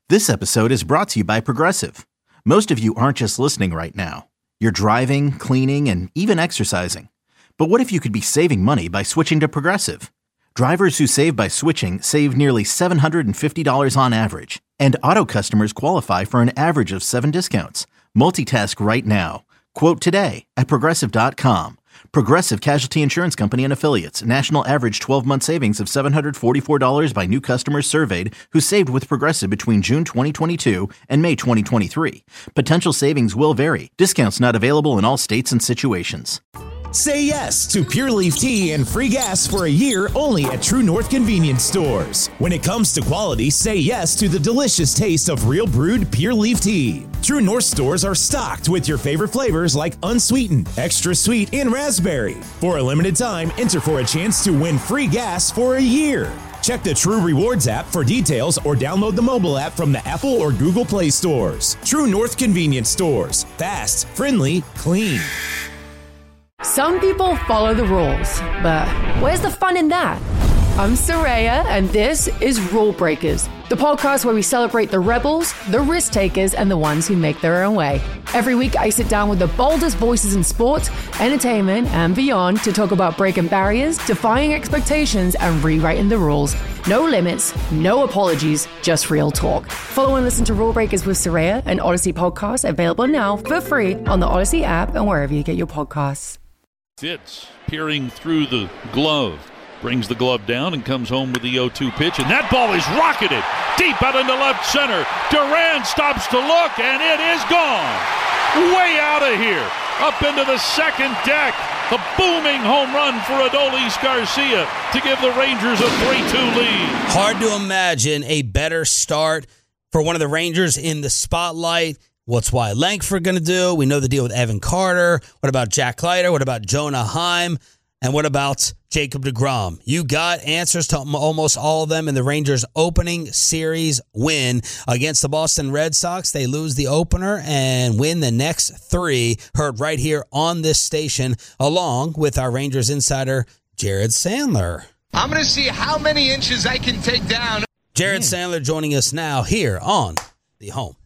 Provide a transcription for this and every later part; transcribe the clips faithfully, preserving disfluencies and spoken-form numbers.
This episode is brought to you by Progressive. Most of you aren't just listening right now. You're driving, cleaning, and even exercising. But what if you could be saving money by switching to Progressive? Drivers who save by switching save nearly seven hundred fifty dollars on average. And auto customers qualify for an average of seven discounts. Multitask right now. Quote today at Progressive dot com. Progressive Casualty Insurance Company and Affiliates. National average twelve-month savings of seven hundred forty-four dollars by new customers surveyed who saved with Progressive between June twenty twenty-two and May twenty twenty-three. Potential savings will vary. Discounts not available in all states and situations. Say yes to Pure Leaf Tea and free gas for a year only at True North Convenience Stores. When it comes to quality, say yes to the delicious taste of real brewed Pure Leaf Tea. True North stores are stocked with your favorite flavors like unsweetened, extra sweet, and raspberry. For a limited time, enter for a chance to win free gas for a year. Check the True Rewards app for details or download the mobile app from the Apple or Google Play stores. True North Convenience Stores. Fast, friendly, clean. Some people follow the rules, but where's the fun in that? I'm Soraya, and this is Rule Breakers, the podcast where we celebrate the rebels, the risk takers, and the ones who make their own way. Every week, I sit down with the boldest voices in sports, entertainment, and beyond to talk about breaking barriers, defying expectations, and rewriting the rules. No limits, no apologies, just real talk. Follow and listen to Rule Breakers with Soraya, an Odyssey podcast available now for free on the Odyssey app and wherever you get your podcasts. Fitz peering through the glove, brings the glove down and comes home with the oh two pitch, and that ball is rocketed deep out into left center. Duran stops to look, and it is gone. Way out of here, up into the second deck. The booming home run for Adolis Garcia to give the Rangers a three two lead. Hard to imagine a better start for one of the Rangers in the spotlight. What's Wyatt Langford going to do? We know the deal with Evan Carter. What about Jack Leiter? What about Jonah Heim? And what about Jacob deGrom? You got answers to almost all of them in the Rangers' opening series win against the Boston Red Sox. They lose the opener and win the next three. Heard right here on this station, along with our Rangers insider, Jared Sandler. I'm going to see how many inches I can take down. Jared Sandler joining us now here on the home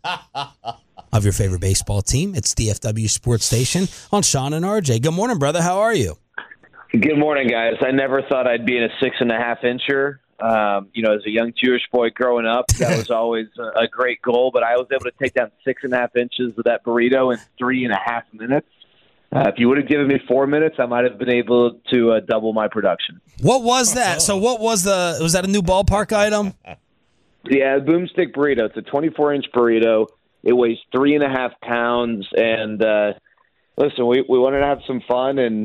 of your favorite baseball team. It's D F W Sports Station on Sean and R J. Good morning, brother. How are you? Good morning, guys. I never thought I'd be in a six and a half incher. Um, you know, as a young Jewish boy growing up, that was always a, a great goal. But I was able to take down six and a half inches of that burrito in three and a half minutes. Uh, if you would have given me four minutes, I might have been able to uh, double my production. What was that? So, what was the? Was that a new ballpark item? Yeah, boomstick burrito. It's a twenty-four inch burrito. It weighs three and a half pounds. And uh, listen, we, we wanted to have some fun, and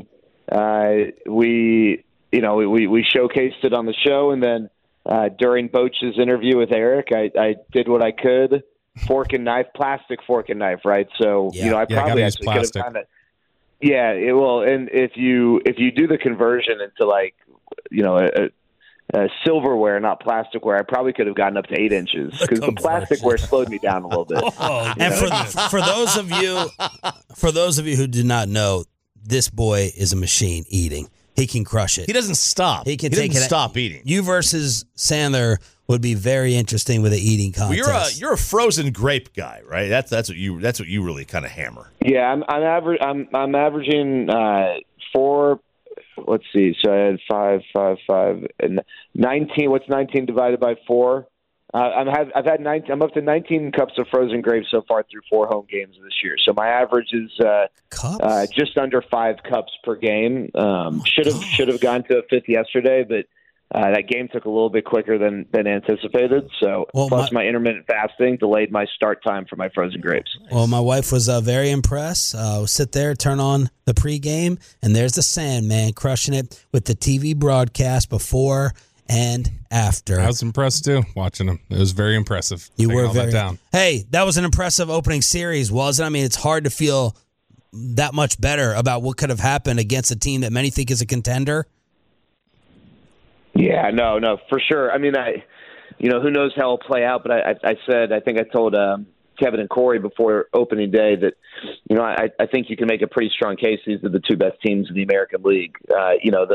uh, we, you know, we, we showcased it on the show. And then uh, during Boach's interview with Eric, I, I did what I could, fork and knife, plastic fork and knife, right? So, yeah. you know, I yeah, probably actually could have done it. Yeah, it will. And if you if you do the conversion into like, you know, a, Uh, silverware, not plasticware, I probably could have gotten up to eight inches because the plasticware slowed me down a little bit. Oh, and for, for those of you, for those of you who do not know, this boy is a machine eating. He can crush it. He doesn't stop. He can he take doesn't it. Stop eating. You versus Sandler would be very interesting with an eating contest. Well, you're a you're a frozen grape guy, right? That's that's what you that's what you really kind of hammer. Yeah, I'm I'm aver- I'm, I'm averaging uh, four. Let's see. So I had five, five, five, and nineteen. What's nineteen divided by four? Uh, I'm have, I've had nineteen. I'm up to nineteen cups of frozen grapes so far through four home games this year. So my average is uh, uh, just under five cups per game. Um, should have should have gone to a fifth yesterday, but uh, that game took a little bit quicker than than anticipated. So well, plus my, my intermittent fasting delayed my start time for my frozen grapes. Well, my wife was uh, very impressed. Uh, we'll sit there, turn on the pregame, and there's the Sandman crushing it with the T V broadcast before and after. I was impressed too, watching him. It was very impressive. You were all very. That down. Hey, that was an impressive opening series, wasn't it? I mean, it's hard to feel that much better about what could have happened against a team that many think is a contender. Yeah, no, no, for sure. I mean, I, you know, who knows how it'll play out, but I, I, I said, I think I told um, Kevin and Corey before opening day that, you know, I, I think you can make a pretty strong case these are the two best teams in the American League. Uh, you know, the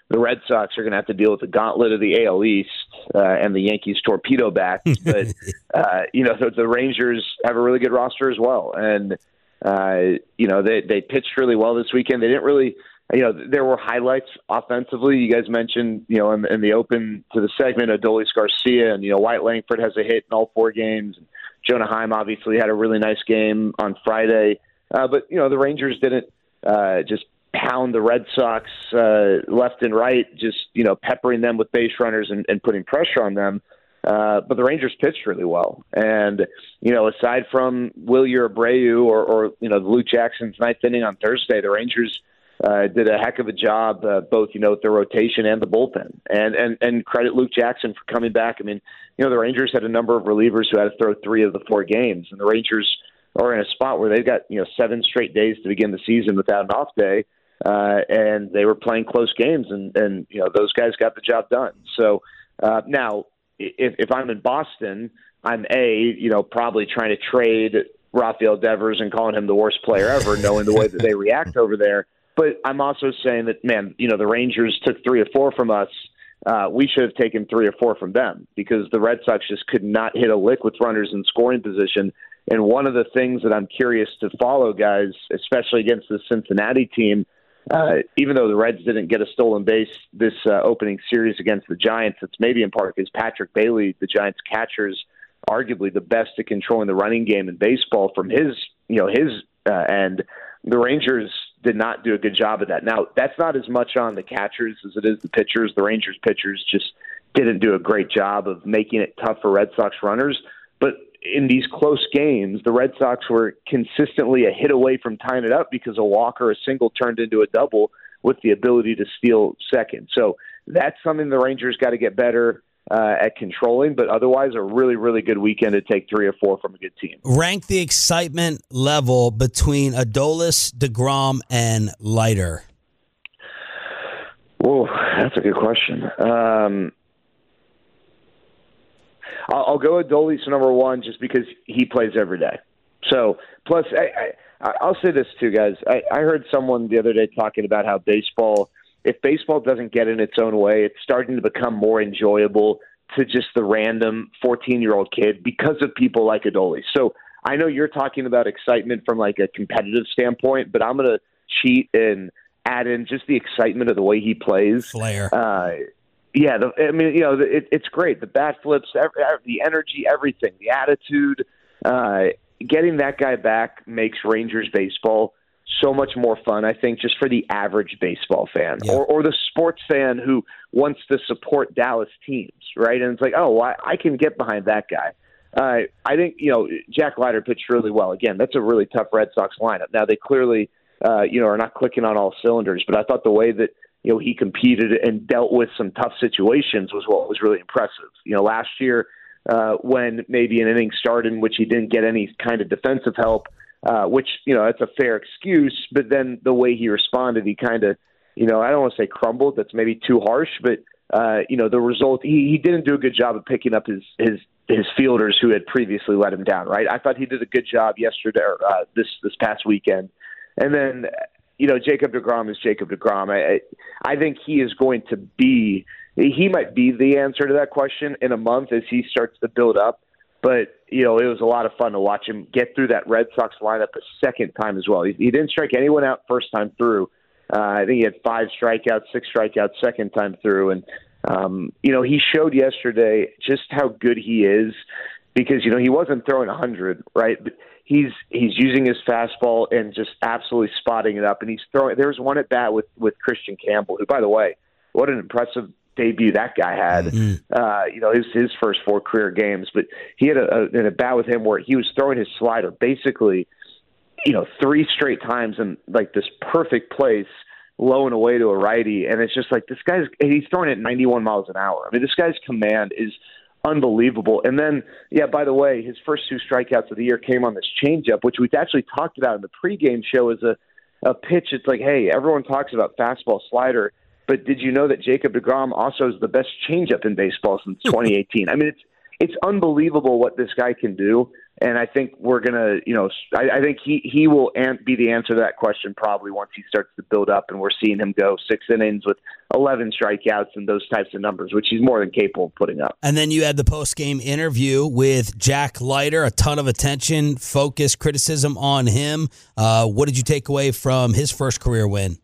the Red Sox are going to have to deal with the gauntlet of the A L East uh, and the Yankees torpedo back. But, uh, you know, the, the Rangers have a really good roster as well. And, uh, you know, they, they pitched really well this weekend. They didn't really, you know, there were highlights offensively. You guys mentioned, you know, in, in the open to the segment, Adolis Garcia and, you know, White Langford has a hit in all four games. Jonah Heim obviously had a really nice game on Friday. Uh, but, you know, the Rangers didn't uh, just pound the Red Sox uh, left and right, just, you know, peppering them with base runners and, and putting pressure on them. Uh, but the Rangers pitched really well. And, you know, aside from Wilyer Abreu or, or, you know, Luke Jackson's ninth inning on Thursday, the Rangers uh, did a heck of a job, uh, both, you know, with the rotation and the bullpen. And, and, and credit Luke Jackson for coming back. I mean, you know, the Rangers had a number of relievers who had to throw three of the four games. And the Rangers are in a spot where they've got, you know, seven straight days to begin the season without an off day. Uh, and they were playing close games, and, and you know those guys got the job done. So uh, now, if, if I'm in Boston, I'm a you know probably trying to trade Rafael Devers and calling him the worst player ever, knowing the way that they react over there. But I'm also saying that, man, you know the Rangers took three or four from us. Uh, we should have taken three or four from them because the Red Sox just could not hit a lick with runners in scoring position. And one of the things that I'm curious to follow, guys, especially against the Cincinnati team. Uh, even though the Reds didn't get a stolen base this uh, opening series against the Giants, it's maybe in part because Patrick Bailey, the Giants catcher, is arguably the best at controlling the running game in baseball from his, you know, his uh, end. The Rangers did not do a good job of that. Now, that's not as much on the catchers as it is the pitchers. The Rangers pitchers just didn't do a great job of making it tough for Red Sox runners. But in these close games, the Red Sox were consistently a hit away from tying it up because a walk or a single turned into a double with the ability to steal second. So that's something the Rangers got to get better uh, at controlling, but otherwise a really, really good weekend to take three or four from a good team. Rank the excitement level between Adolis, DeGrom, and Leiter. Oh, that's a good question. Um, I'll, I'll go Adolis number one just because he plays every day. So, plus, I, I, I'll say this too, guys. I, I heard someone the other day talking about how baseball, if baseball doesn't get in its own way, it's starting to become more enjoyable to just the random fourteen-year-old kid because of people like Adolis. So I know you're talking about excitement from like a competitive standpoint, but I'm going to cheat and add in just the excitement of the way he plays. Flair. Uh, Yeah, the, I mean, you know, it, it's great. The bat flips, every, the energy, everything, the attitude. Uh, getting that guy back makes Rangers baseball so much more fun, I think, just for the average baseball fan yeah. or, or the sports fan who wants to support Dallas teams, right? And it's like, oh, I, I can get behind that guy. Uh, I think, you know, Jack Leiter pitched really well. Again, that's a really tough Red Sox lineup. Now, they clearly, uh, you know, are not clicking on all cylinders, but I thought the way that, you know, he competed and dealt with some tough situations was what was really impressive. You know, last year uh, when maybe an inning started in which he didn't get any kind of defensive help, uh, which, you know, that's a fair excuse, but then the way he responded, he kind of, you know, I don't want to say crumbled. That's maybe too harsh, but, uh, you know, the result, he, he didn't do a good job of picking up his, his, his fielders who had previously let him down, right? I thought he did a good job yesterday, or uh, this, this past weekend. And then, you know, Jacob deGrom is Jacob deGrom. I, I think he is going to be – he might be the answer to that question in a month as he starts to build up. But, you know, it was a lot of fun to watch him get through that Red Sox lineup a second time as well. He, he didn't strike anyone out first time through. Uh, I think he had five strikeouts, six strikeouts second time through. And, um, you know, he showed yesterday just how good he is because, you know, he wasn't throwing one hundred, right? But he's he's using his fastball and just absolutely spotting it up. And he's throwing – there was one at bat with, with Christian Campbell, who, by the way, what an impressive debut that guy had. Mm-hmm. Uh, you know, his his first four career games. But he had a, a, an at bat with him where he was throwing his slider basically, you know, three straight times in, like, this perfect place, low and away to a righty. And it's just like this guy's – he's throwing it ninety-one miles an hour. I mean, this guy's command is – unbelievable. And then, yeah, by the way, his first two strikeouts of the year came on this changeup, which we've actually talked about in the pregame show as a, a pitch. It's like, hey, everyone talks about fastball slider, but did you know that Jacob deGrom also is the best changeup in baseball since twenty eighteen? I mean, it's it's unbelievable what this guy can do. And I think we're going to, you know, I, I think he, he will an- be the answer to that question probably once he starts to build up and we're seeing him go six innings with eleven strikeouts and those types of numbers, which he's more than capable of putting up. And then you had the post-game interview with Jack Leiter, a ton of attention, focus, criticism on him. Uh, what did you take away from his first career win?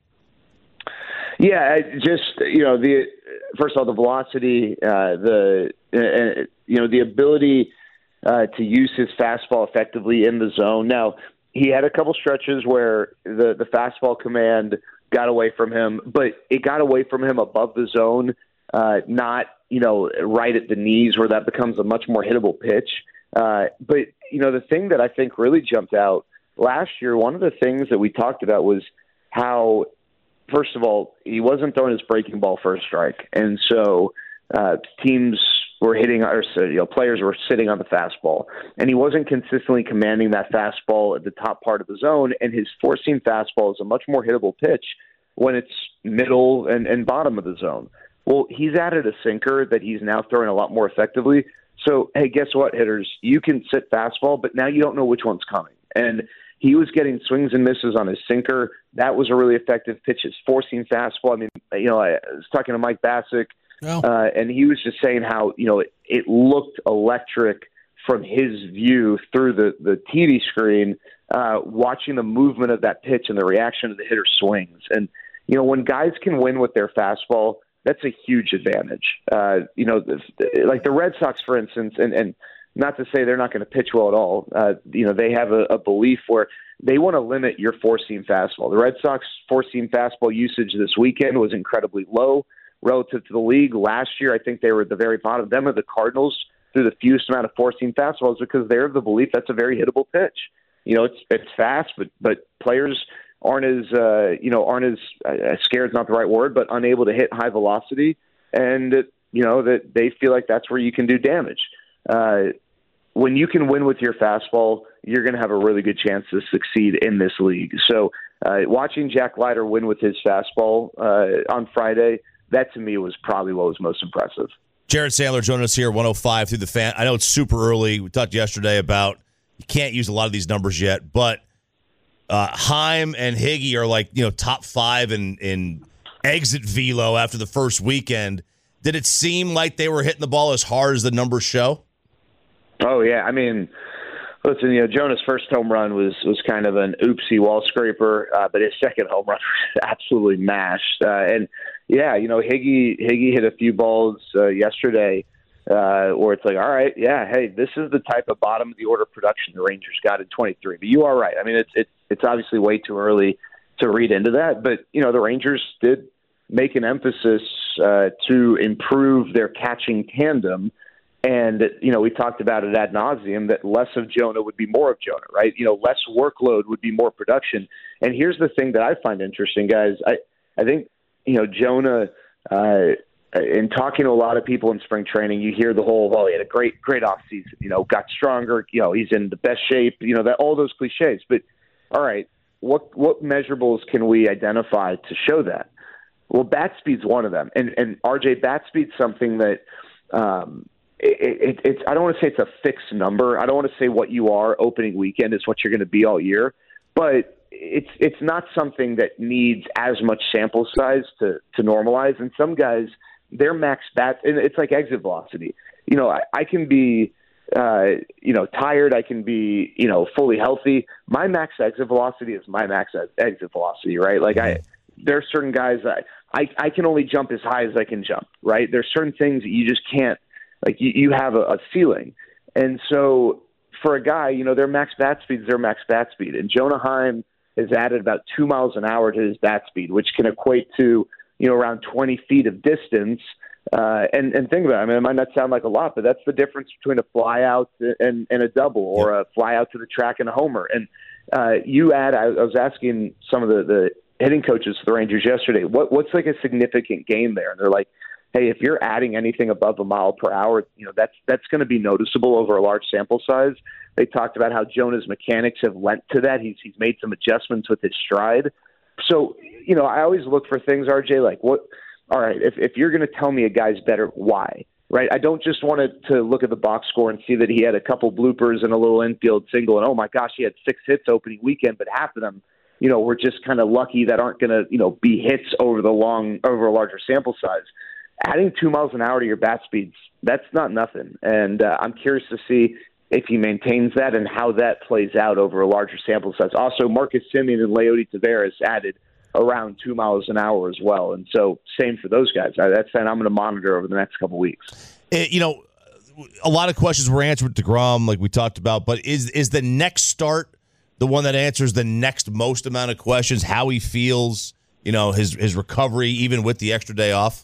Yeah, just, you know, the first of all, the velocity, uh, the, uh, you know, the ability Uh, to use his fastball effectively in the zone. Now, he had a couple stretches where the, the fastball command got away from him, but it got away from him above the zone, uh, not, you know, right at the knees where that becomes a much more hittable pitch. Uh, but, you know, the thing that I think really jumped out last year, one of the things that we talked about was how, first of all, he wasn't throwing his breaking ball first strike. And so uh, teams were hitting, or you know, players were sitting on the fastball, and he wasn't consistently commanding that fastball at the top part of the zone. And his four-seam fastball is a much more hittable pitch when it's middle and, and bottom of the zone. Well, he's added a sinker that he's now throwing a lot more effectively. So, hey, guess what, hitters? You can sit fastball, but now you don't know which one's coming. And he was getting swings and misses on his sinker. That was a really effective pitch. His four-seam fastball. I mean, you know, I was talking to Mike Bassick. Oh. Uh, and he was just saying how, you know, it, it looked electric from his view through the, the T V screen, uh, watching the movement of that pitch and the reaction of the hitter swings. And, you know, when guys can win with their fastball, that's a huge advantage. Uh, you know, the, the, like the Red Sox, for instance, and, and not to say they're not going to pitch well at all. Uh, you know, they have a, a belief where they want to limit your four-seam fastball. The Red Sox four-seam fastball usage this weekend was incredibly low relative to the league. Last year, I think they were at the very bottom. Them or the Cardinals threw the fewest amount of four-seam fastballs because they're of the belief that's a very hittable pitch. You know, it's it's fast, but but players aren't as uh, you know aren't as uh, scared is not the right word, but unable to hit high velocity, and uh, you know that they feel like that's where you can do damage. Uh, when you can win with your fastball, you're going to have a really good chance to succeed in this league. So, uh, watching Jack Leiter win with his fastball uh, on Friday, that to me was probably what was most impressive. Jared Sandler joining us here, one oh five through the Fan. I know it's super early. We talked yesterday about you can't use a lot of these numbers yet, but uh, Heim and Higgy are like, you know, top five in, in exit velo after the first weekend. Did it seem like they were hitting the ball as hard as the numbers show? Oh, yeah. I mean, listen, you know, Jonah's first home run was, was kind of an oopsie wall scraper, uh, but his second home run was absolutely mashed. Uh, and, yeah, you know, Higgy Higgy hit a few balls uh, yesterday uh, where it's like, all right, yeah, hey, this is the type of bottom of the order production the Rangers got in twenty-three. But you are right. I mean, it's it's it's obviously way too early to read into that. But, you know, the Rangers did make an emphasis uh, to improve their catching tandem. And, you know, we talked about it ad nauseum that less of Jonah would be more of Jonah, right? You know, less workload would be more production. And here's the thing that I find interesting, guys. I, I think, you know, Jonah, uh, in talking to a lot of people in spring training, you hear the whole, well, he had a great, great offseason, you know, got stronger, you know, he's in the best shape, you know, that all those cliches. But, all right, what what measurables can we identify to show that? Well, bat speed's one of them. And, and R J, bat speed's something that um, it, it, it's, I don't want to say it's a fixed number. I don't want to say what you are opening weekend is what you're going to be all year, but it's it's not something that needs as much sample size to, to normalize. And some guys, their max bat, and it's like exit velocity. You know, I, I can be, uh, you know, tired. I can be, you know, fully healthy. My max exit velocity is my max exit velocity, right? Like I, there are certain guys that I, I can only jump as high as I can jump, right? There's certain things that you just can't, like you, you have a, a ceiling. And so for a guy, you know, their max bat speed is their max bat speed. And Jonah Heim has added about two miles an hour to his bat speed, which can equate to, you know, around twenty feet of distance. Uh, and, and think about it. I mean, it might not sound like a lot, but that's the difference between a fly out and, and a double or a fly out to the track and a homer. And uh, you add, I, I was asking some of the, the hitting coaches for the Rangers yesterday, what, what's like a significant gain there? And they're like, hey, if you're adding anything above a mile per hour, you know, that's, that's going to be noticeable over a large sample size. They talked about how Jonah's mechanics have lent to that. He's, he's made some adjustments with his stride. So, you know, I always look for things, R J, like what, all right, if, if you're going to tell me a guy's better, why? right? I don't just want to, to look at the box score and see that he had a couple bloopers and a little infield single, and oh my gosh, he had six hits opening weekend, but half of them, you know, we're just kind of lucky that aren't going to, you know, be hits over the long, over a larger sample size. Adding two miles an hour to your bat speeds, that's not nothing. And uh, I'm curious to see if he maintains that and how that plays out over a larger sample size. Also, Marcus Semien and Leody Taveras added around two miles an hour as well. And so same for those guys. That's something I'm going to monitor over the next couple of weeks. It, you know, a lot of questions were answered with DeGrom, like we talked about, but is is the next start the one that answers the next most amount of questions, how he feels, you know, his, his recovery, even with the extra day off?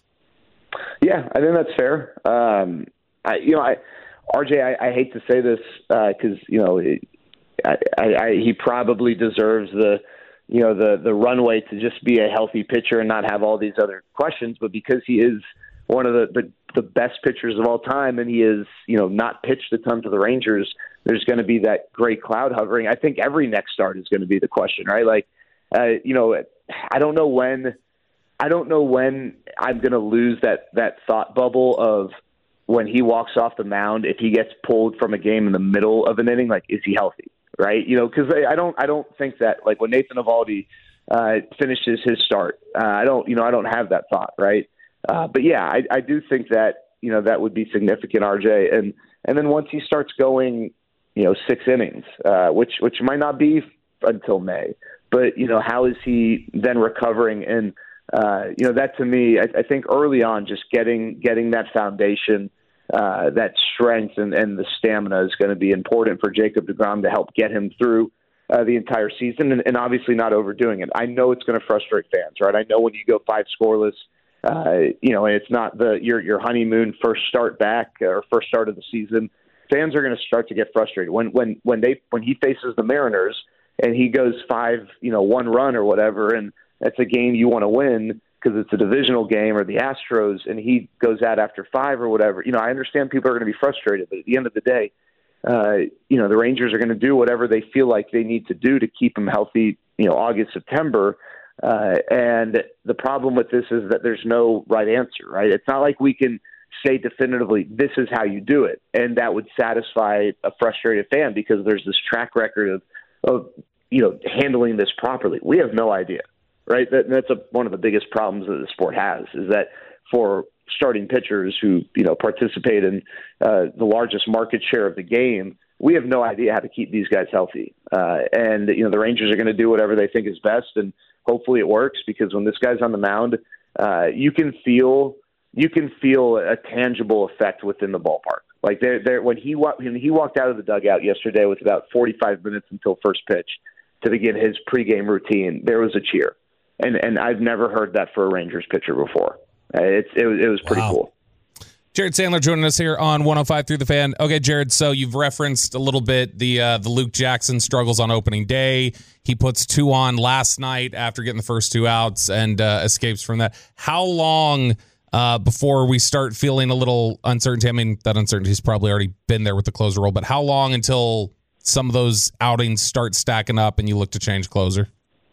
Yeah, I think that's fair. Um, I, you know, I, R J, I, I hate to say this because, uh, you know, it, I, I, he probably deserves the, you know, the, the runway to just be a healthy pitcher and not have all these other questions. But because he is one of the, the, the best pitchers of all time and he is, you know, not pitched a ton to the Rangers, there's going to be that gray cloud hovering. I think every next start is going to be the question, right? Like, uh, you know, I don't know when, I don't know when I'm going to lose that, that thought bubble of when he walks off the mound, if he gets pulled from a game in the middle of an inning, like, is he healthy? Right, you know, because I don't, I don't think that like when Nathan Eovaldi uh, finishes his start, uh, I don't, you know, I don't have that thought, right? Uh, but yeah, I, I do think that you know that would be significant, R J, and and then once he starts going, you know, six innings, uh, which which might not be until May, but you know, how is he then recovering? And uh, you know, that to me, I, I think early on, just getting getting that foundation. Uh, that strength and, and the stamina is going to be important for Jacob deGrom to help get him through uh, the entire season and, and obviously not overdoing it. I know it's going to frustrate fans, right? I know when you go five scoreless, uh, you know, and it's not the your your honeymoon first start back or first start of the season, fans are going to start to get frustrated. When when when they when he faces the Mariners and he goes five, you know, one run or whatever, and that's a game you want to win, because it's a divisional game, or the Astros, and he goes out after five or whatever. You know, I understand people are going to be frustrated, but at the end of the day, uh, you know, the Rangers are going to do whatever they feel like they need to do to keep him healthy, you know, August, September. Uh, and the problem with this is that there's no right answer, right? It's not like we can say definitively, this is how you do it. And that would satisfy a frustrated fan because there's this track record of, of you know, handling this properly. We have no idea. Right, that, that's a, one of the biggest problems that the sport has, is that for starting pitchers who you know participate in uh, the largest market share of the game, we have no idea how to keep these guys healthy. Uh, and you know the Rangers are going to do whatever they think is best, and hopefully it works. Because when this guy's on the mound, uh, you can feel you can feel a tangible effect within the ballpark. Like there, there when he wa- when he walked out of the dugout yesterday with about forty-five minutes until first pitch to begin his pregame routine, there was a cheer. And and I've never heard that for a Rangers pitcher before. Uh, it's it, it was pretty wow. cool. Jared Sandler joining us here on one oh five Through the Fan. Okay, Jared, so you've referenced a little bit the uh, the Luke Jackson struggles on opening day. He puts two on last night after getting the first two outs and uh, escapes from that. How long uh, before we start feeling a little uncertainty? I mean, that uncertainty's probably already been there with the closer role, but how long until some of those outings start stacking up and you look to change closer?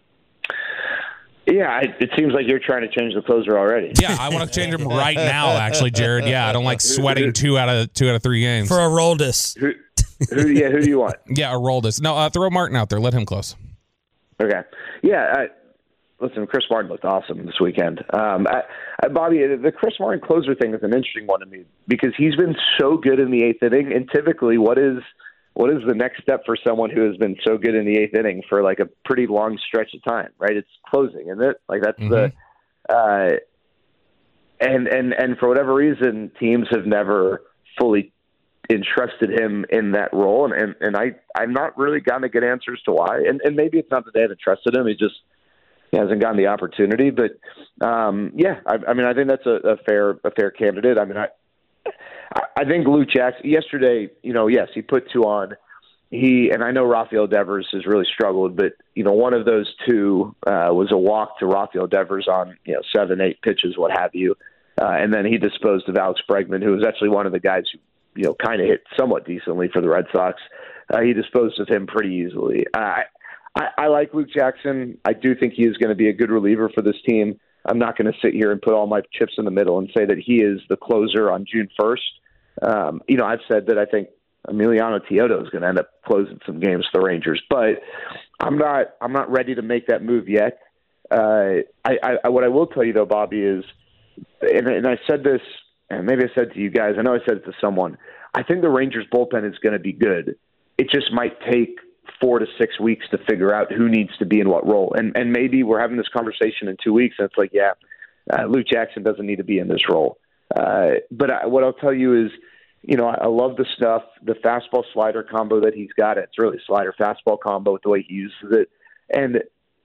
Yeah, it seems like you're trying to change the closer already. Yeah, I want to change him right now, actually, Jared. Yeah, I don't like sweating two out of two out of three games. For Aroldis. Who, who, yeah, who do you want? Yeah, Aroldis. No, uh, throw Martin out there. Let him close. Okay. Yeah, uh, listen, Chris Martin looked awesome this weekend. Um, I, I, Bobby, the Chris Martin closer thing is an interesting one to me because he's been so good in the eighth inning, and typically what is – what is the next step for someone who has been so good in the eighth inning for like a pretty long stretch of time, right? It's closing, isn't it? Like that's mm-hmm. the, uh, and, and, and for whatever reason, teams have never fully entrusted him in that role. And, and, and I, I'm not really gotten a good answer as to why. And, and maybe it's not that they haven't trusted him. He just he hasn't gotten the opportunity, but um, yeah, I, I mean, I think that's a, a fair, a fair candidate. I mean, I, I think Luke Jackson yesterday, you know, yes, he put two on. He and I know Rafael Devers has really struggled, but you know, one of those two uh, was a walk to Rafael Devers on you know seven, eight pitches, what have you, uh, and then he disposed of Alex Bregman, who was actually one of the guys who you know kind of hit somewhat decently for the Red Sox. Uh, he disposed of him pretty easily. Uh, I, I like Luke Jackson. I do think he is going to be a good reliever for this team. I'm not going to sit here and put all my chips in the middle and say that he is the closer on June first. Um, you know, I've said that I think Emiliano Teodo is going to end up closing some games for the Rangers, but I'm not. I'm not ready to make that move yet. Uh, I, I, what I will tell you though, Bobby, is, and, and I said this, and maybe I said to you guys. I know I said it to someone. I think the Rangers bullpen is going to be good. It just might take four to six weeks to figure out who needs to be in what role. And and maybe we're having this conversation in two weeks, and it's like, yeah, uh, Luke Jackson doesn't need to be in this role. Uh, but I, what I'll tell you is, you know, I, I love the stuff, the fastball slider combo that he's got. It's really slider fastball combo with the way he uses it. And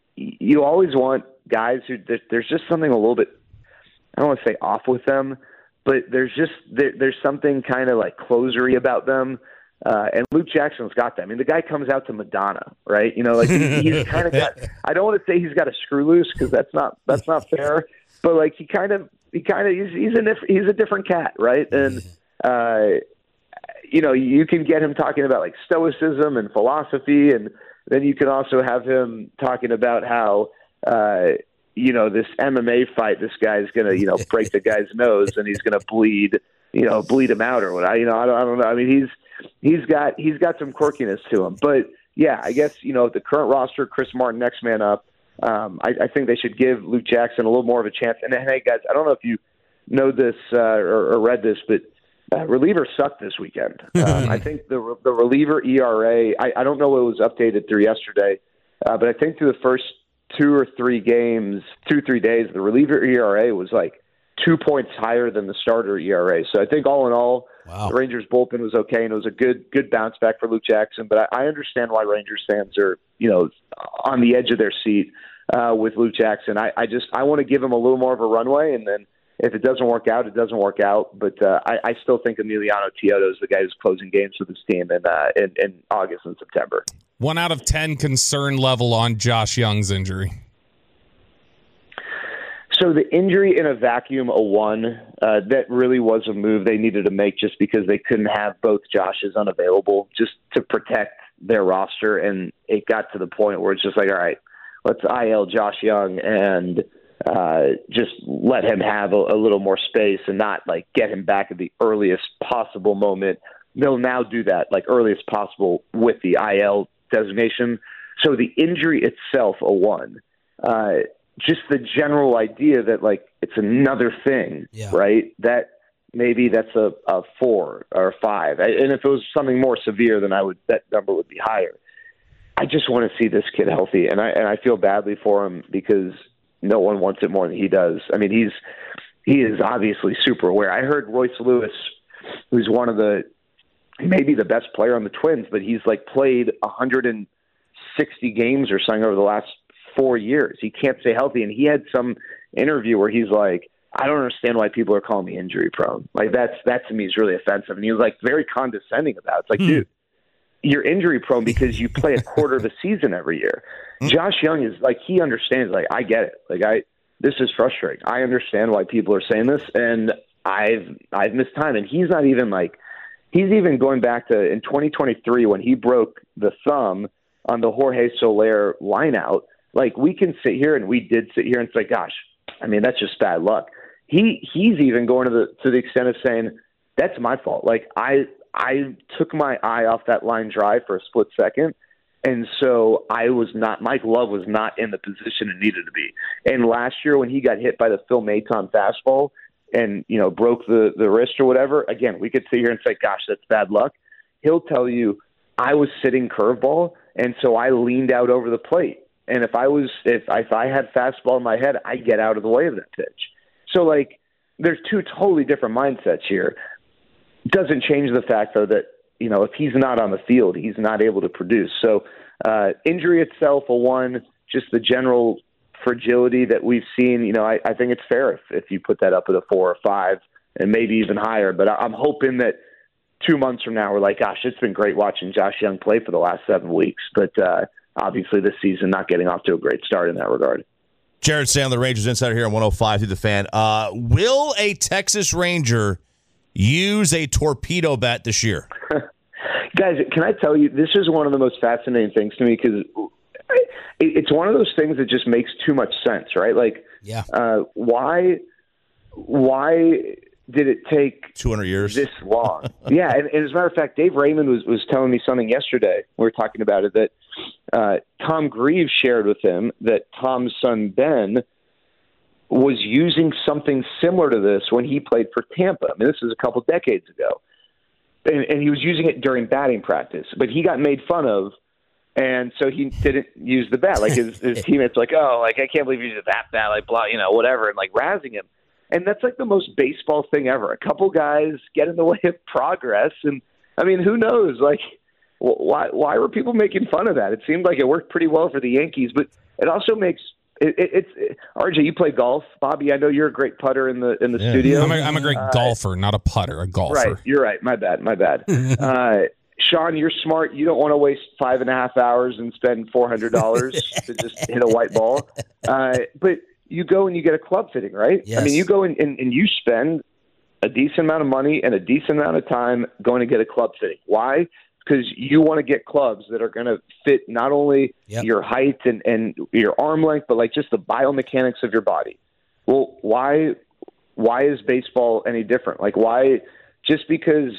you always want guys who there's just something a little bit, I don't want to say off with them, but there's just there, there's something kind of like closery about them. Uh, and Luke Jackson's got that. I mean, the guy comes out to Madonna, right? You know, like he, he's kind of got. I don't want to say he's got a screw loose because that's not that's not fair. But like he kind of he kind of he's he's a he's a different cat, right? And uh, you know, you can get him talking about like stoicism and philosophy, and then you can also have him talking about how uh, you know, this M M A fight, this guy's gonna you know break the guy's nose and he's gonna bleed you know bleed him out or what. I you know I don't, I don't know. I mean he's. He's got he's got some quirkiness to him, but yeah, I guess you know the current roster, Chris Martin, next man up. Um, I, I think they should give Luke Jackson a little more of a chance. And hey, guys, I don't know if you know this uh, or, or read this, but uh, relievers sucked this weekend. Um, I think the the reliever E R A. I, I don't know what was updated through yesterday, uh, but I think through the first two or three games, two three days, the reliever E R A was like two points higher than the starter E R A. So I think all in all. Wow. The Rangers bullpen was okay, and it was a good good bounce back for Luke Jackson. But I, I understand why Rangers fans are, you know, on the edge of their seat uh, with Luke Jackson. I, I just I want to give him a little more of a runway, and then if it doesn't work out, it doesn't work out. But uh, I, I still think Emiliano Teodo is the guy who's closing games for this team in, uh, in in August and September. One out of ten concern level on Josh Young's injury. So the injury in a vacuum, a one, uh, that really was a move they needed to make just because they couldn't have both Joshes unavailable just to protect their roster. And it got to the point where it's just like, all right, let's I L Josh Young and uh, just let him have a, a little more space and not like get him back at the earliest possible moment. They'll now do that like earliest possible with the I L designation. So the injury itself, a one. Uh, just the general idea that like it's another thing, yeah. right? That maybe that's a, a four or a five. And if it was something more severe, then I would, that number would be higher. I just want to see this kid healthy. And I, and I feel badly for him because no one wants it more than he does. I mean, he's, he is obviously super aware. I heard Royce Lewis, who's one of the, maybe the best player on the Twins, but he's like played one hundred sixty games or something over the last four years. He can't stay healthy. And he had some interview where he's like, I don't understand why people are calling me injury prone. Like that's, that to me is really offensive. And he was like very condescending about it. It's like, hmm. dude, you're injury prone because you play a quarter of a season every year. Hmm. Josh Young is like, he understands, like, I get it. Like I, this is frustrating. I understand why people are saying this. And I've, I've missed time. And he's not even like, he's even going back to in twenty twenty-three when he broke the thumb on the Jorge Soler line out. Like we can sit here and we did sit here and say, gosh, I mean, that's just bad luck. He he's even going to the to the extent of saying that's my fault. Like I I took my eye off that line drive for a split second, and so I was not. Mike Love was not in the position it needed to be. And last year when he got hit by the Phil Maton fastball and you know broke the the wrist or whatever, again we could sit here and say, gosh, that's bad luck. He'll tell you I was sitting curveball, and so I leaned out over the plate. And if I was, if I, if I had fastball in my head, I get out of the way of that pitch. So like, there's two totally different mindsets here. Doesn't change the fact though that you know if he's not on the field, he's not able to produce. So uh, injury itself, a one. Just the general fragility that we've seen. You know, I, I think it's fair if, if you put that up at a four or five, and maybe even higher. But I'm hoping that two months from now, we're like, gosh, it's been great watching Josh Young play for the last seven weeks, but. Uh, Obviously, this season not getting off to a great start in that regard. Jared Sandler, Rangers Insider here on one oh five through the Fan. Uh, will a Texas Ranger use a torpedo bat this year? Guys, can I tell you, this is one of the most fascinating things to me because it, it's one of those things that just makes too much sense, right? Like, yeah, uh, why, why did it take two hundred years this long? yeah, and, and as a matter of fact, Dave Raymond was was telling me something yesterday. We were talking about it that uh, Tom Greaves shared with him that Tom's son Ben was using something similar to this when he played for Tampa. I mean, this is a couple decades ago. And, and he was using it during batting practice, but he got made fun of, and so he didn't use the bat. Like his, his teammates like, oh, like I can't believe you did that bat, like blah, you know, whatever, and like razzing him. And that's like the most baseball thing ever. A couple guys get in the way of progress, and I mean, who knows? Like, why why were people making fun of that? It seemed like it worked pretty well for the Yankees, but it also makes it, it, it's it, R J. You play golf, Bobby. I know you're a great putter in the in the yeah. studio. I'm a, I'm a great uh, golfer, not a putter, a golfer. Right, you're right. My bad, my bad. uh, Sean, you're smart. You don't want to waste five and a half hours and spend four hundred dollars to just hit a white ball. Uh, but you go and you get a club fitting, right? Yes. I mean, you go and, and, and you spend a decent amount of money and a decent amount of time going to get a club fitting. Why? Because you want to get clubs that are going to fit not only yep. your height and, and your arm length, but like just the biomechanics of your body. Well, why why is baseball any different? Like, why just because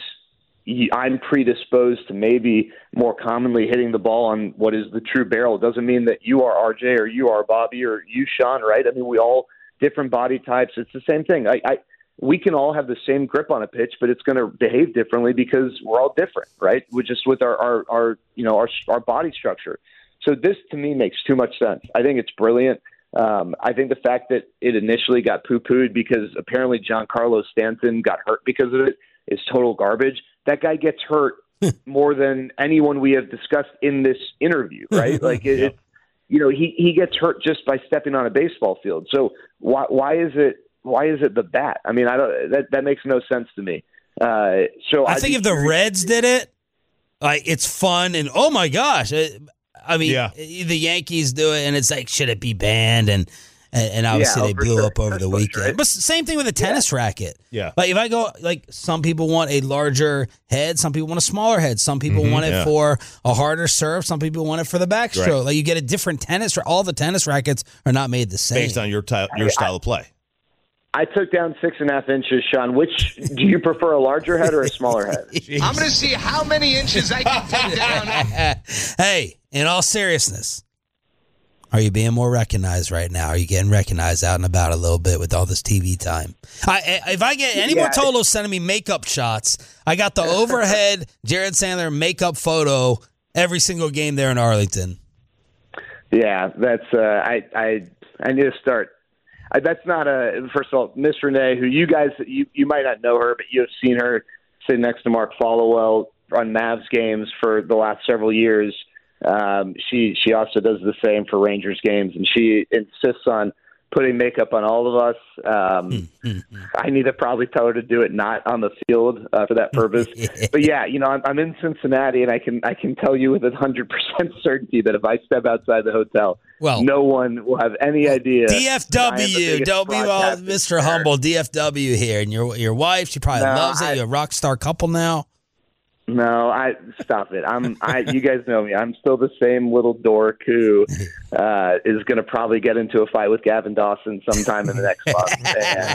I'm predisposed to maybe more commonly hitting the ball on what is the true barrel doesn't mean that you are R J or you are Bobby or you, Sean, right? I mean, we all different body types. It's the same thing. I, I we can all have the same grip on a pitch, but it's going to behave differently because we're all different, right? We're just with our, our, our you know, our, our body structure. So this to me makes too much sense. I think it's brilliant. Um, I think the fact that it initially got poo-pooed because apparently Giancarlo Stanton got hurt because of it is total garbage. That guy gets hurt more than anyone we have discussed in this interview, right? Like, it, it, you know, he, he gets hurt just by stepping on a baseball field. So why why is it why is it the bat? I mean, I don't that that makes no sense to me. Uh, so I, I think if the Reds did it, like it's fun and oh my gosh, it, I mean, yeah. the Yankees do it and it's like, should it be banned? And And, and obviously yeah, they blew sure. up over That's the weekend. right. But same thing with a tennis yeah. racket. Yeah. Like if I go, like some people want a larger head, some people want a smaller head, some people Mm-hmm, want it yeah. for a harder serve, some people want it for the backstroke. Right. Like you get a different tennis. All the tennis rackets are not made the same. Based on your ty- your style of play. I took down six and a half inches, Sean. Which do you prefer, a larger head or a smaller head? I'm going to see how many inches I can take down. Hey, in all seriousness, are you being more recognized right now? Are you getting recognized out and about a little bit with all this T V time? I, if I get any yeah. more Tolos sending me makeup shots, I got the overhead Jared Sandler makeup photo every single game there in Arlington. Yeah, that's uh, I I I need to start. I, that's not a first of all, Miss Renee, who you guys you you might not know her, but you have seen her sit next to Mark Followell on Mavs games for the last several years. Um, she she also does the same for Rangers games, and she insists on putting makeup on all of us. Um, I need to probably tell her to do it not on the field uh, for that purpose. But yeah, you know, I'm, I'm in Cincinnati, and I can I can tell you with a hundred percent certainty that if I step outside the hotel, well, no one will have any idea. D F W, don't be all Mister Humble. D F W here, and your your wife, she probably no, loves it. I, You're a rock star couple now. No, I stop it. I'm. I. You guys know me. I'm still the same little dork who uh, is going to probably get into a fight with Gavin Dawson sometime in the next month.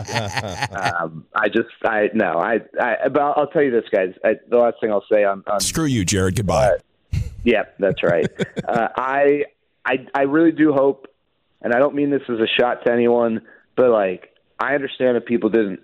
And, um, I just. I no. I. I. But I'll, I'll tell you this, guys. I, the last thing I'll say on. on Screw you, Jared. Goodbye. Uh, yeah, that's right. uh, I. I. I really do hope, and I don't mean this as a shot to anyone, but like I understand if people didn't.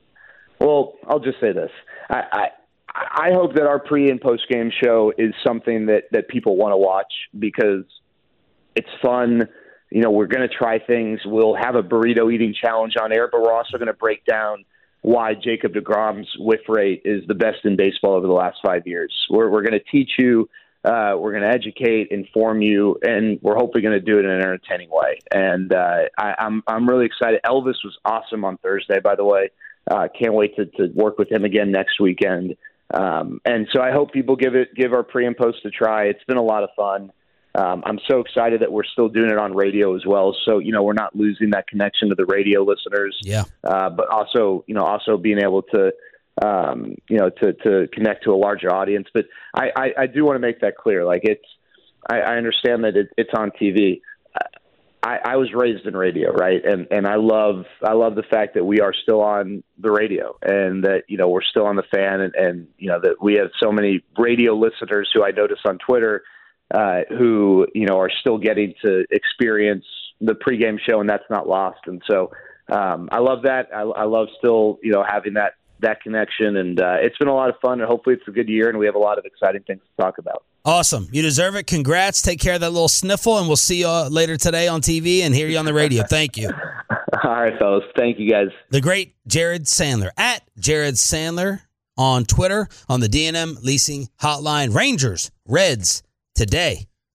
Well, I'll just say this. I. I I hope that our pre- and post-game show is something that, that people want to watch because it's fun. You know, we're going to try things. We'll have a burrito eating challenge on air, but we're also going to break down why Jacob deGrom's whiff rate is the best in baseball over the last five years. We're, we're going to teach you. Uh, we're going to educate, inform you, and we're hopefully going to do it in an entertaining way. And uh, I, I'm I'm really excited. Elvis was awesome on Thursday, by the way. Uh, can't wait to, to work with him again next weekend. Um, and so I hope people give it, give our pre and post a try. It's been a lot of fun. Um, I'm so excited that we're still doing it on radio as well. So, you know, we're not losing that connection to the radio listeners, yeah. Uh, but also, you know, also being able to, um, you know, to, to connect to a larger audience. But I, I, I do want to make that clear. Like it's, I, I understand that it, it's on T V, I, I was raised in radio, right? And and I love I love the fact that we are still on the radio and that, you know, we're still on the fan and, and you know, that we have so many radio listeners who I notice on Twitter uh, who, you know, are still getting to experience the pregame show, and that's not lost. And so um, I love that. I, I love still, you know, having that that connection, and uh, it's been a lot of fun, and hopefully it's a good year, and we have a lot of exciting things to talk about. Awesome. You deserve it. Congrats. Take care of that little sniffle, and we'll see you uh, later today on T V and hear you on the radio. Thank you. All right, fellas. Thank you, guys. The great Jared Sandler, at Jared Sandler on Twitter, on the D and M Leasing Hotline. Rangers, Reds, today.